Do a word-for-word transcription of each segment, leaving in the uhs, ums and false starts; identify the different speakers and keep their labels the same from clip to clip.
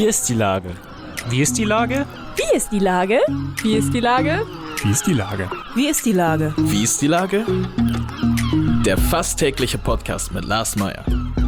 Speaker 1: ist die Lage? Wie ist die Lage?
Speaker 2: Wie ist die Lage? Wie ist die Lage?
Speaker 1: Wie ist die Lage?
Speaker 2: Wie ist die Lage?
Speaker 3: Wie ist die Lage? Der fast tägliche Podcast mit Lars Meyer.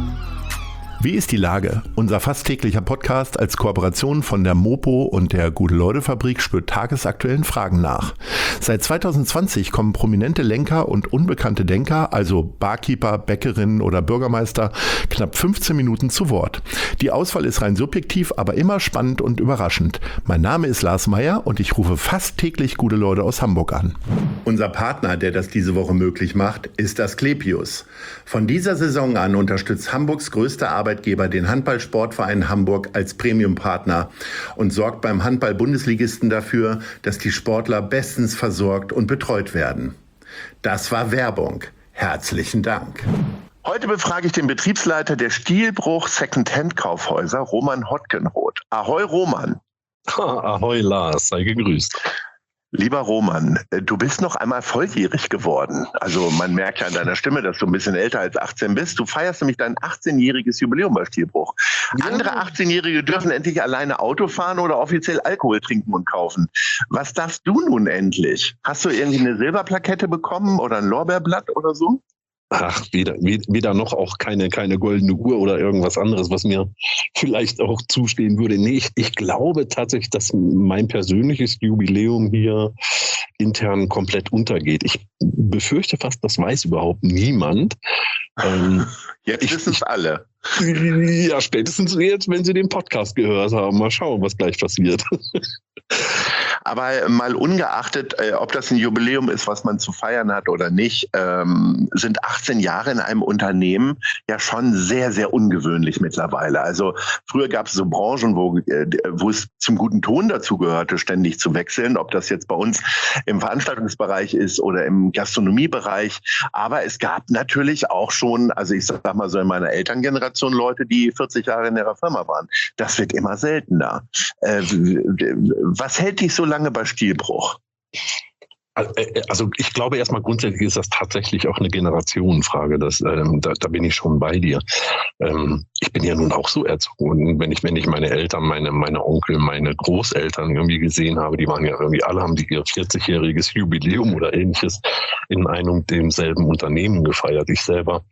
Speaker 4: Wie ist die Lage? Unser fast täglicher Podcast als Kooperation von der Mopo und der Gute-Leute-Fabrik spürt tagesaktuellen Fragen nach. Seit zwanzig zwanzig kommen prominente Lenker und unbekannte Denker, also Barkeeper, Bäckerinnen oder Bürgermeister, knapp fünfzehn Minuten zu Wort. Die Auswahl ist rein subjektiv, aber immer spannend und überraschend. Mein Name ist Lars Meyer und ich rufe fast täglich gute Leute aus Hamburg an. Unser Partner, der das diese Woche möglich macht, ist Asklepios. Von dieser Saison an unterstützt Hamburgs größter Arbeitgeber den Handball-Sportverein Hamburg als Premium-Partner und sorgt beim Handball-Bundesligisten dafür, dass die Sportler bestens versorgt und betreut werden. Das war Werbung. Herzlichen Dank. Heute befrage ich den Betriebsleiter der Stilbruch Second-Hand-Kaufhäuser, Roman Hotgenroth. Ahoi, Roman.
Speaker 5: Ahoi, Lars, sei gegrüßt.
Speaker 4: Lieber Roman, du bist noch einmal volljährig geworden. Also man merkt ja an deiner Stimme, dass du ein bisschen älter als achtzehn bist. Du feierst nämlich dein achtzehnjähriges Jubiläum bei Stilbruch. Ja. Andere achtzehnjährige dürfen endlich alleine Auto fahren oder offiziell Alkohol trinken und kaufen. Was darfst du nun endlich? Hast du irgendwie eine Silberplakette bekommen oder ein Lorbeerblatt oder so?
Speaker 5: Ach, weder, weder noch auch keine, keine goldene Uhr oder irgendwas anderes, was mir vielleicht auch zustehen würde. Nee, ich, ich glaube tatsächlich, dass mein persönliches Jubiläum hier intern komplett untergeht. Ich befürchte fast, das weiß überhaupt niemand. Ähm,
Speaker 4: Jetzt wissen es alle.
Speaker 5: Ja, spätestens jetzt, wenn Sie den Podcast gehört haben. Mal schauen, was gleich passiert.
Speaker 4: Aber mal ungeachtet, äh, ob das ein Jubiläum ist, was man zu feiern hat oder nicht, ähm, sind achtzehn Jahre in einem Unternehmen ja schon sehr, sehr ungewöhnlich mittlerweile. Also früher gab es so Branchen, wo, äh, wo es zum guten Ton dazu gehörte, ständig zu wechseln, ob das jetzt bei uns im Veranstaltungsbereich ist oder im Gastronomiebereich. Aber es gab natürlich auch schon, also ich sag mal so in meiner Elterngeneration, Leute, die vierzig Jahre in ihrer Firma waren. Das wird immer seltener. Äh, was hält dich so lange bei Stilbruch?
Speaker 5: Also ich glaube erstmal grundsätzlich ist das tatsächlich auch eine Generationenfrage. Das, ähm, da, da bin ich schon bei dir. Ähm, ich bin ja nun auch so erzogen. Wenn ich, wenn ich meine Eltern, meine, meine Onkel, meine Großeltern irgendwie gesehen habe, die waren ja irgendwie alle, haben die ihr vierzigjähriges Jubiläum oder ähnliches in einem und demselben Unternehmen gefeiert. Ich selber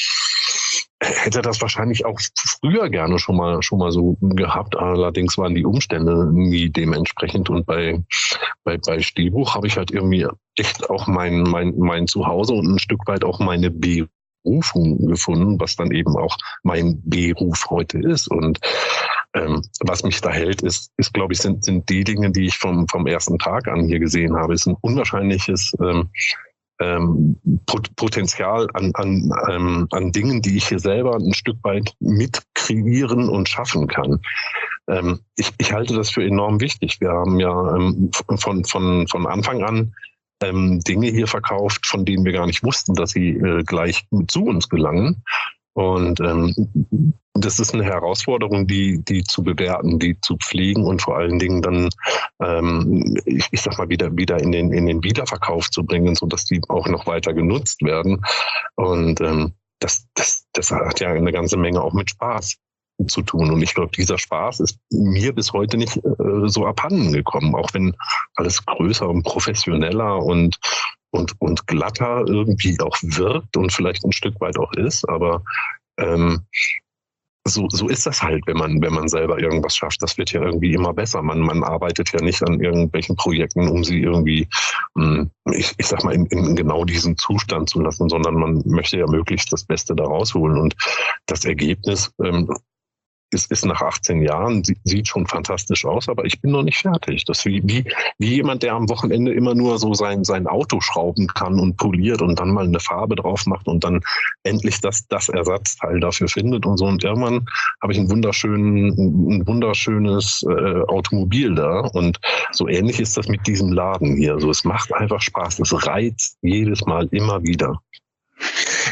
Speaker 5: hätte das wahrscheinlich auch früher gerne schon mal schon mal so gehabt. Allerdings waren die Umstände nie dementsprechend. Und bei bei bei Stilbruch habe ich halt irgendwie echt auch mein mein mein Zuhause und ein Stück weit auch meine Berufung gefunden, was dann eben auch mein Beruf heute ist. Und ähm, was mich da hält, ist, ist glaube ich, sind sind die Dinge, die ich vom vom ersten Tag an hier gesehen habe. Es ist ein unwahrscheinliches ähm, Ähm, Potenzial an, an, ähm, an Dingen, die ich hier selber ein Stück weit mit kreieren und schaffen kann. Ähm, ich, ich halte das für enorm wichtig. Wir haben ja ähm, von, von, von Anfang an ähm, Dinge hier verkauft, von denen wir gar nicht wussten, dass sie äh, gleich zu uns gelangen. Und ähm, das ist eine Herausforderung, die die zu bewerten, die zu pflegen und vor allen Dingen dann, ähm, ich, ich sag mal, wieder wieder in den in den Wiederverkauf zu bringen, so dass die auch noch weiter genutzt werden. Und ähm, das das das hat ja eine ganze Menge auch mit Spaß zu tun. Und ich glaube, dieser Spaß ist mir bis heute nicht äh, so abhanden gekommen, auch wenn alles größer und professioneller und und und glatter irgendwie auch wirkt und vielleicht ein Stück weit auch ist, aber ähm, so so ist das halt, wenn man wenn man selber irgendwas schafft. Das wird ja irgendwie immer besser. Man man arbeitet ja nicht an irgendwelchen Projekten, um sie irgendwie, ich, ich sag mal, in, in genau diesen Zustand zu lassen, sondern man möchte ja möglichst das Beste da rausholen. Und das Ergebnis ähm, ist, ist nach achtzehn Jahren, sieht, sieht schon fantastisch aus, aber ich bin noch nicht fertig. Das ist wie, wie, wie jemand, der am Wochenende immer nur so sein, sein Auto schrauben kann und poliert und dann mal eine Farbe drauf macht und dann endlich das, das Ersatzteil dafür findet und so. Und irgendwann habe ich einen wunderschönen, ein wunderschönes äh, Automobil da. Und so ähnlich ist das mit diesem Laden hier. Also es macht einfach Spaß. Es reizt jedes Mal immer wieder.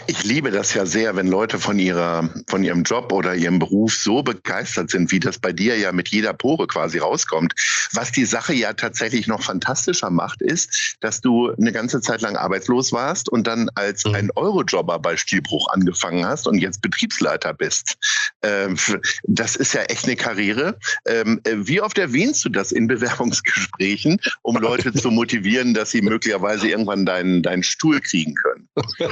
Speaker 4: Ich liebe das ja sehr, wenn Leute von ihrer, von ihrem Job oder ihrem Beruf so begeistert sind, wie das bei dir ja mit jeder Pore quasi rauskommt. Was die Sache ja tatsächlich noch fantastischer macht, ist, dass du eine ganze Zeit lang arbeitslos warst und dann als ein Eurojobber bei Stilbruch angefangen hast und jetzt Betriebsleiter bist. Ähm, das ist ja echt eine Karriere. Ähm, wie oft erwähnst du das in Bewerbungsgesprächen, um Leute zu motivieren, dass sie möglicherweise irgendwann deinen, deinen Stuhl kriegen können?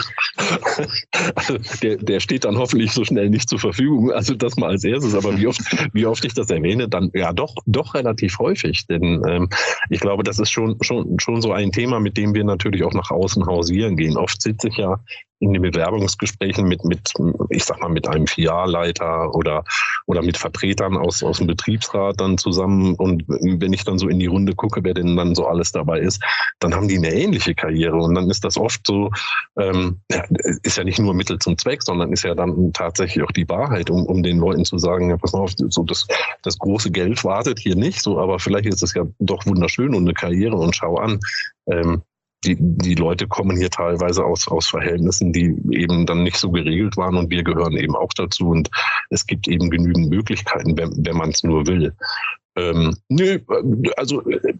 Speaker 5: Also der, der steht dann hoffentlich so schnell nicht zur Verfügung. Also das mal als erstes. Aber wie oft, wie oft ich das erwähne, dann ja doch, doch relativ häufig. Denn ähm, ich glaube, das ist schon, schon, schon so ein Thema, mit dem wir natürlich auch nach außen hausieren gehen. Oft sitze ich ja in den Bewerbungsgesprächen mit, mit, ich sag mal, mit einem Filialleiter oder, oder mit Vertretern aus, aus dem Betriebsrat dann zusammen. Und wenn ich dann so in die Runde gucke, wer denn dann so alles dabei ist, dann haben die eine ähnliche Karriere. Und dann ist das oft so, ähm, ja, ist ja nicht nur Mittel zum Zweck, sondern ist ja dann tatsächlich auch die Wahrheit, um, um den Leuten zu sagen, ja, pass mal auf, so das, das große Geld wartet hier nicht, so, aber vielleicht ist es ja doch wunderschön und eine Karriere und schau an, ähm, Die, die Leute kommen hier teilweise aus, aus Verhältnissen, die eben dann nicht so geregelt waren und wir gehören eben auch dazu und es gibt eben genügend Möglichkeiten, wenn, wenn man es nur will. Ähm, nö, also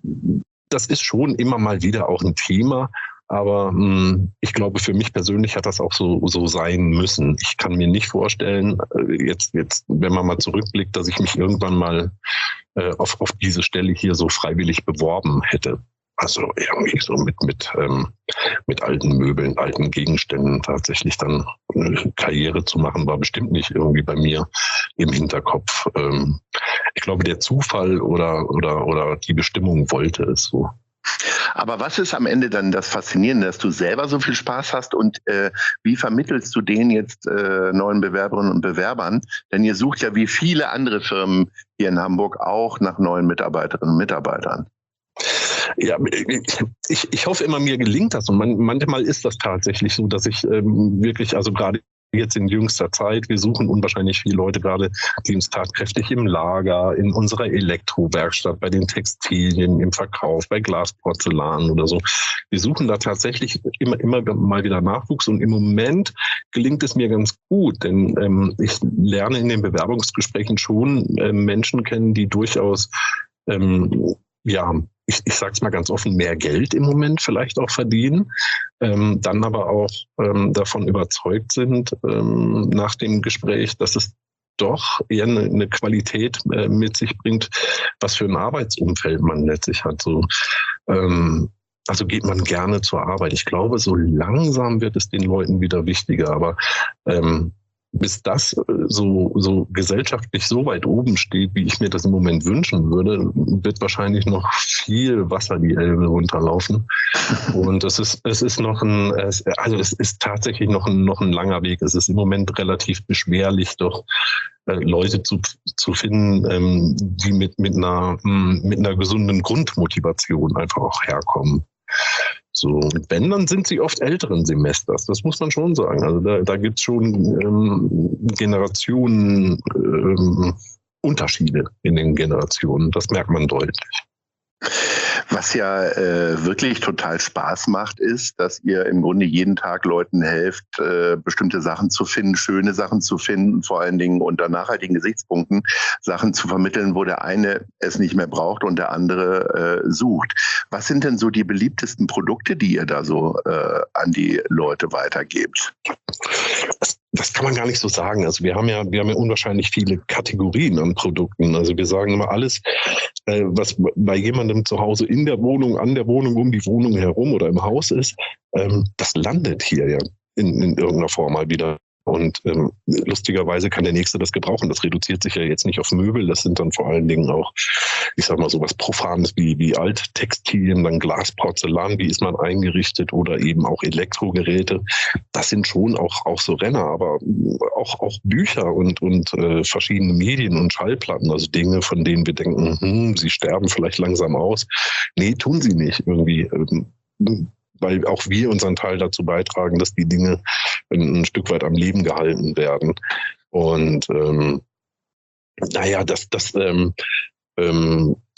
Speaker 5: das ist schon immer mal wieder auch ein Thema, aber mh, ich glaube, für mich persönlich hat das auch so, so sein müssen. Ich kann mir nicht vorstellen, jetzt, jetzt, wenn man mal zurückblickt, dass ich mich irgendwann mal äh, auf, auf diese Stelle hier so freiwillig beworben hätte. Also irgendwie so mit mit ähm, mit alten Möbeln, alten Gegenständen tatsächlich dann eine Karriere zu machen, war bestimmt nicht irgendwie bei mir im Hinterkopf. Ähm, ich glaube, der Zufall oder oder oder die Bestimmung wollte es so.
Speaker 4: Aber was ist am Ende dann das Faszinierende, dass du selber so viel Spaß hast und äh, wie vermittelst du den jetzt äh, neuen Bewerberinnen und Bewerbern? Denn ihr sucht ja wie viele andere Firmen hier in Hamburg auch nach neuen Mitarbeiterinnen und Mitarbeitern.
Speaker 5: Ja, ich, ich hoffe immer, mir gelingt das. Und man, manchmal ist das tatsächlich so, dass ich ähm, wirklich, also gerade jetzt in jüngster Zeit, wir suchen unwahrscheinlich viele Leute gerade, die uns tatkräftig im Lager, in unserer Elektrowerkstatt, bei den Textilien, im Verkauf, bei Glasporzellan oder so. Wir suchen da tatsächlich immer, immer mal wieder Nachwuchs und im Moment gelingt es mir ganz gut, denn ähm, ich lerne in den Bewerbungsgesprächen schon äh, Menschen kennen, die durchaus ähm, ja, ich, ich sage es mal ganz offen, mehr Geld im Moment vielleicht auch verdienen, ähm, dann aber auch ähm, davon überzeugt sind ähm, nach dem Gespräch, dass es doch eher eine, eine Qualität äh, mit sich bringt, was für ein Arbeitsumfeld man letztlich hat. So, ähm, also geht man gerne zur Arbeit. Ich glaube, so langsam wird es den Leuten wieder wichtiger, aber ähm, bis das so, so gesellschaftlich so weit oben steht, wie ich mir das im Moment wünschen würde, wird wahrscheinlich noch viel Wasser die Elbe runterlaufen. Und es ist, es ist noch ein, es, also es ist tatsächlich noch ein, noch ein langer Weg. Es ist im Moment relativ beschwerlich, doch äh, Leute zu, zu finden, ähm, die mit, mit einer, mit einer gesunden Grundmotivation einfach auch herkommen. So, und wenn, dann sind sie oft älteren Semesters, das muss man schon sagen. Also da, da gibt es schon ähm, Generationen, ähm, Unterschiede in den Generationen, das merkt man deutlich.
Speaker 4: Was ja äh, wirklich total Spaß macht, ist, dass ihr im Grunde jeden Tag Leuten helft, äh, bestimmte Sachen zu finden, schöne Sachen zu finden, vor allen Dingen unter nachhaltigen Gesichtspunkten, Sachen zu vermitteln, wo der eine es nicht mehr braucht und der andere äh, sucht. Was sind denn so die beliebtesten Produkte, die ihr da so äh, an die Leute weitergebt?
Speaker 5: Das, das kann man gar nicht so sagen. Also wir haben ja, wir haben ja unwahrscheinlich viele Kategorien an Produkten. Also wir sagen immer alles, äh, was bei jemandem zu Hause in der Wohnung, an der Wohnung, um die Wohnung herum oder im Haus ist, ähm, das landet hier ja in, in irgendeiner Form mal wieder. Und ähm, lustigerweise kann der Nächste das gebrauchen. Das reduziert sich ja jetzt nicht auf Möbel. Das sind dann vor allen Dingen auch, ich sag mal, sowas Profanes wie, wie Alttextilien, dann Glas, Porzellan, wie ist man eingerichtet oder eben auch Elektrogeräte. Das sind schon auch, auch so Renner, aber auch, auch Bücher und, und äh, verschiedene Medien und Schallplatten, also Dinge, von denen wir denken, hm, sie sterben vielleicht langsam aus. Nee, tun sie nicht irgendwie. Ähm, weil auch wir unseren Teil dazu beitragen, dass die Dinge ein, ein Stück weit am Leben gehalten werden. Und ähm, naja, das, das ähm, ähm,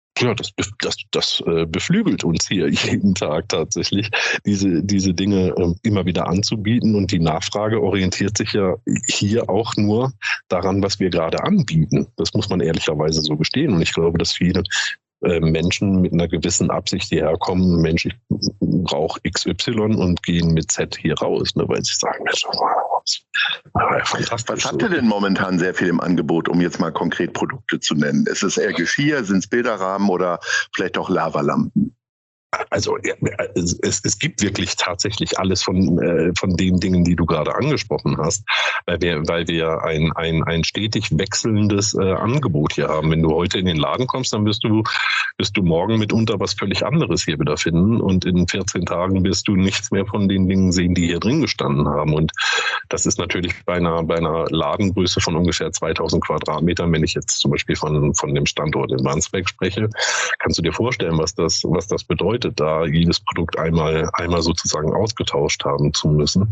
Speaker 5: Ja, das, das, das äh, beflügelt uns hier jeden Tag tatsächlich, diese, diese Dinge äh, immer wieder anzubieten. Und die Nachfrage orientiert sich ja hier auch nur daran, was wir gerade anbieten. Das muss man ehrlicherweise so gestehen. Und ich glaube, dass viele äh, Menschen mit einer gewissen Absicht hierher kommen, Mensch, ich brauche X Y und gehen mit Z hier raus, ne, weil sie sagen, Mensch, was, ah, fantastisch.
Speaker 6: Was habt ihr denn momentan sehr viel im Angebot, um jetzt mal konkret Produkte zu nennen? Ist es eher Geschirr, sind es Bilderrahmen oder vielleicht auch Lavalampen?
Speaker 5: Also es, es gibt wirklich tatsächlich alles von, äh, von den Dingen, die du gerade angesprochen hast, weil wir, weil wir ein, ein, ein stetig wechselndes äh, Angebot hier haben. Wenn du heute in den Laden kommst, dann wirst du, wirst du morgen mitunter was völlig anderes hier wieder finden und in vierzehn Tagen wirst du nichts mehr von den Dingen sehen, die hier drin gestanden haben. Und das ist natürlich bei einer, bei einer Ladengröße von ungefähr zweitausend Quadratmetern, wenn ich jetzt zum Beispiel von, von dem Standort in Wandsbek spreche, kannst du dir vorstellen, was das, was das bedeutet, da jedes Produkt einmal, einmal sozusagen ausgetauscht haben zu müssen.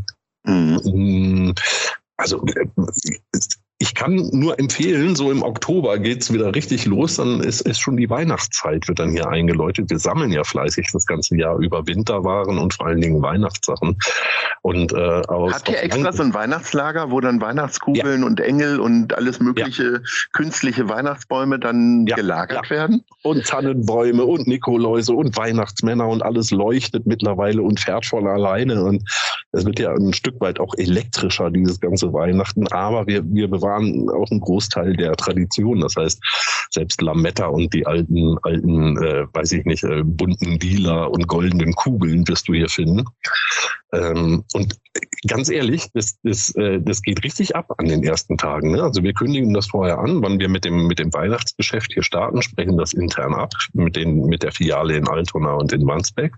Speaker 5: Mhm. Also ich kann nur empfehlen, so im Oktober geht's wieder richtig los, dann ist, ist schon die Weihnachtszeit, wird dann hier eingeläutet. Wir sammeln ja fleißig das ganze Jahr über Winterwaren und vor allen Dingen Weihnachtssachen. Und, äh, aus,
Speaker 6: Habt ihr extra so ein Weihnachtslager, wo dann Weihnachtskugeln ja. und Engel und alles mögliche ja. künstliche Weihnachtsbäume dann ja. gelagert ja. werden?
Speaker 5: Und Tannenbäume und Nikoläuse und Weihnachtsmänner und alles leuchtet mittlerweile und fährt von alleine. Und es wird ja ein Stück weit auch elektrischer, dieses ganze Weihnachten. Aber wir, wir bewahren auch einen Großteil der Tradition. Das heißt, selbst Lametta und die alten, alten, äh, weiß ich nicht, äh, bunten lila und goldenen Kugeln wirst du hier finden. Ähm, und ganz ehrlich, das, das, äh, das geht richtig ab an den ersten Tagen. Ne? Also wir kündigen das vorher an, wann wir mit dem, mit dem Weihnachtsgeschäft hier starten, sprechen das intern ab mit, den, mit der Filiale in Altona und in Wandsbek.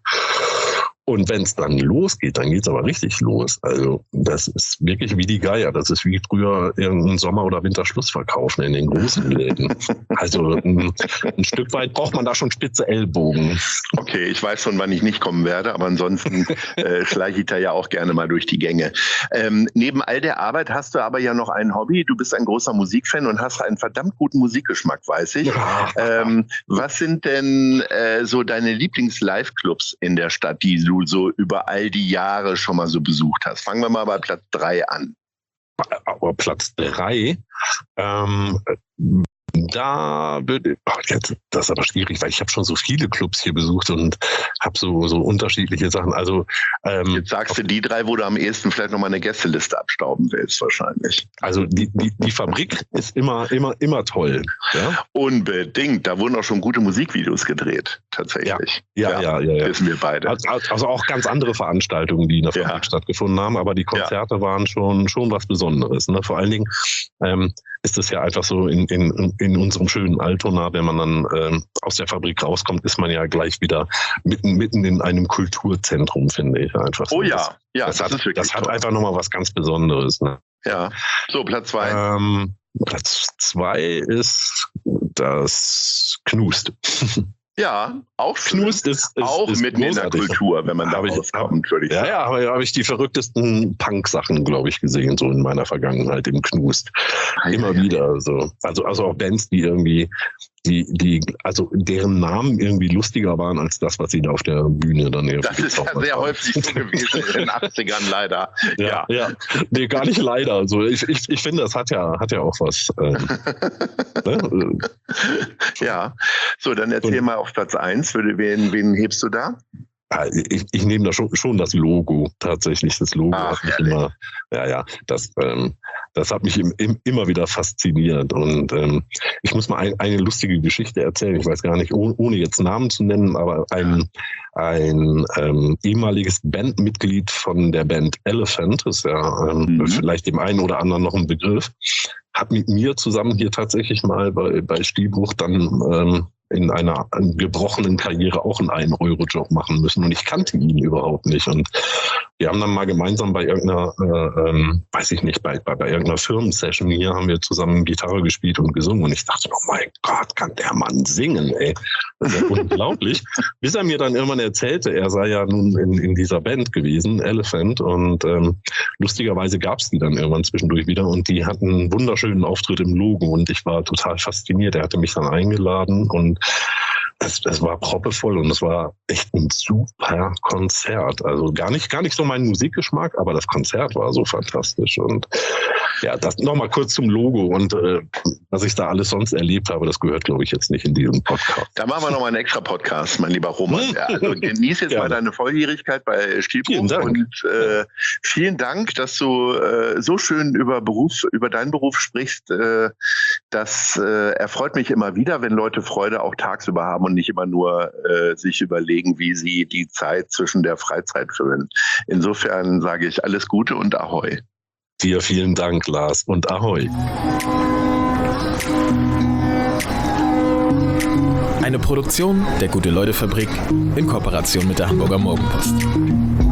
Speaker 5: Und wenn es dann losgeht, dann geht's aber richtig los. Also das ist wirklich wie die Geier. Das ist wie früher irgendein Sommer- oder Winterschlussverkauf in den großen Läden. Also ein, ein Stück weit braucht man da schon spitze Ellbogen.
Speaker 6: Okay, ich weiß schon, wann ich nicht kommen werde, aber ansonsten äh, schleiche ich da ja auch gerne mal durch die Gänge. Ähm, neben all der Arbeit hast du aber ja noch ein Hobby. Du bist ein großer Musikfan und hast einen verdammt guten Musikgeschmack, weiß ich. Ja. Ähm, was sind denn äh, so deine Lieblings-Live-Clubs in der Stadt, die du so über all die Jahre schon mal so besucht hast? Fangen wir mal bei Platz drei an.
Speaker 5: Aber Platz drei, ähm, da würde, oh, jetzt, das ist aber schwierig, weil ich habe schon so viele Clubs hier besucht und habe so, so unterschiedliche Sachen. Also ähm,
Speaker 6: jetzt sagst du die drei, wo du am ehesten vielleicht nochmal eine Gästeliste abstauben willst, wahrscheinlich.
Speaker 5: Also die, die, die Fabrik ist immer, immer, immer toll. Ja?
Speaker 6: Unbedingt. Da wurden auch schon gute Musikvideos gedreht, tatsächlich.
Speaker 5: Ja, ja, ja. ja, ja.
Speaker 6: Wissen wir beide.
Speaker 5: Also, also auch ganz andere Veranstaltungen, die in der Fabrik ja. stattgefunden haben, aber die Konzerte ja. waren schon, schon was Besonderes. Ne? Vor allen Dingen ähm, ist es ja einfach so in, in, in unserem schönen Altona, wenn man dann ähm, aus der Fabrik rauskommt, ist man ja gleich wieder mitten, mitten in einem Kulturzentrum, finde ich einfach.
Speaker 6: Oh ja,
Speaker 5: das,
Speaker 6: ja,
Speaker 5: das,
Speaker 6: das,
Speaker 5: hat,
Speaker 6: ist wirklich
Speaker 5: das hat
Speaker 6: toll.
Speaker 5: einfach nochmal was ganz Besonderes. Ne?
Speaker 6: Ja, so Platz zwei.
Speaker 5: Ähm, Platz zwei ist das Knust.
Speaker 6: Ja, auch
Speaker 5: Knust ist, ist
Speaker 6: auch
Speaker 5: ist
Speaker 6: mitten
Speaker 5: großartig.
Speaker 6: in der Kultur, wenn man da rauskommt, würde ich
Speaker 5: ja,
Speaker 6: sagen.
Speaker 5: Ja, aber habe ich die verrücktesten Punk-Sachen, glaube ich, gesehen, so in meiner Vergangenheit im Knust. Immer ja, wieder. Ja. So. Also, also auch Bands, die irgendwie, die, die, also deren Namen irgendwie lustiger waren als das, was sie da auf der Bühne dann irgendwie.
Speaker 6: Das ist ja sehr haben. häufig so gewesen in den achtzigern leider.
Speaker 5: Ja, ja. ja. Nee, gar nicht leider. Also ich, ich, ich finde, das hat ja, hat ja auch was. Ähm, ne?
Speaker 6: Ja. So, dann erzähl Und, mal auf Platz eins. Wen, wen hebst du da?
Speaker 5: Ich, ich nehme da schon, schon das Logo, tatsächlich das Logo.
Speaker 6: Ach,
Speaker 5: hat mich immer, ja, ja, das, ähm, das hat mich im, im, immer wieder fasziniert. Und ähm, ich muss mal ein, eine lustige Geschichte erzählen. Ich weiß gar nicht, ohne, ohne jetzt Namen zu nennen, aber ein, ein ähm, ehemaliges Bandmitglied von der Band Elephant, ist ja ähm, mhm. vielleicht dem einen oder anderen noch ein Begriff, hat mit mir zusammen hier tatsächlich mal bei, bei Stielbruch dann ähm, in einer gebrochenen Karriere auch einen ein-Euro-Job machen müssen. Und ich kannte ihn überhaupt nicht. Und wir haben dann mal gemeinsam bei irgendeiner, äh, ähm, weiß ich nicht, bei, bei, bei irgendeiner Firmensession hier haben wir zusammen Gitarre gespielt und gesungen. Und ich dachte, oh mein Gott, kann der Mann singen, ey. Das ist ja unglaublich. Bis er mir dann irgendwann erzählte, er sei ja nun in, in dieser Band gewesen, Elephant. Und ähm, lustigerweise gab es die dann irgendwann zwischendurch wieder. Und die hatten einen wunderschönen Auftritt im Logo. Und ich war total fasziniert. Er hatte mich dann eingeladen und es, es war proppevoll und es war echt ein super Konzert. Also gar nicht, gar nicht so mein Musikgeschmack, aber das Konzert war so fantastisch. Und ja, das nochmal kurz zum Logo und äh, was ich da alles sonst erlebt habe, das gehört, glaube ich, jetzt nicht in diesem Podcast.
Speaker 6: Da machen wir nochmal einen extra Podcast, mein lieber Roman. Ja, also genieß jetzt mal deine Volljährigkeit bei Stilbruch und äh, vielen Dank, dass du äh, so schön über Beruf, über deinen Beruf sprichst. Äh, das äh, erfreut mich immer wieder, wenn Leute Freude auch tagsüber haben und nicht immer nur äh, sich überlegen, wie sie die Zeit zwischen der Freizeit füllen. Insofern sage ich alles Gute und Ahoi.
Speaker 5: Dir vielen Dank, Lars, und Ahoi.
Speaker 3: Eine Produktion der Gute-Leute-Fabrik in Kooperation mit der Hamburger Morgenpost.